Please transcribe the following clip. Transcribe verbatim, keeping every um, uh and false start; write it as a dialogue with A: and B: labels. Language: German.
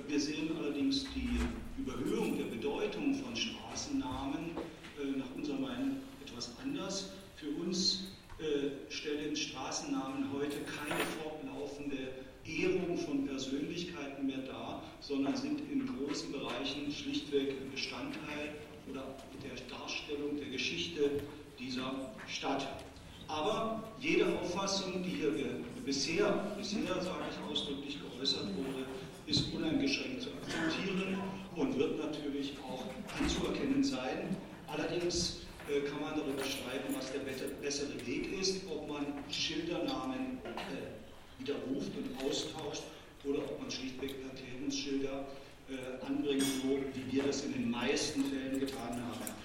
A: wir sehen allerdings die Überhöhung der Bedeutung von Straßennamen nach unserer Meinung etwas anders. Für uns stellen Straßennamen heute keine fortlaufende Ehrung von Persönlichkeiten mehr dar, sondern sind in großen Bereichen schlichtweg Bestandteil oder der Darstellung der Geschichte dieser Stadt. Aber jede Auffassung, die hier bisher, bisher sage ich ausdrücklich, geäußert wurde, ist uneingeschränkt zu akzeptieren und wird natürlich auch anzuerkennen sein. Allerdings äh, kann man darüber streiten, was der bessere Weg ist, ob man Schildernamen äh, widerruft und austauscht oder ob man schlichtweg Erklärungsschilder äh, anbringt, so wie wir das in den meisten Fällen getan haben.